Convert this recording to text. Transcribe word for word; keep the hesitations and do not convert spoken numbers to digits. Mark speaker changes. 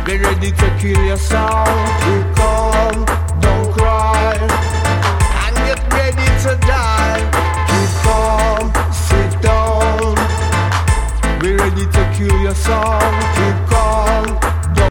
Speaker 1: Be ready to kill yourself. You come, don't cry, and get ready to die.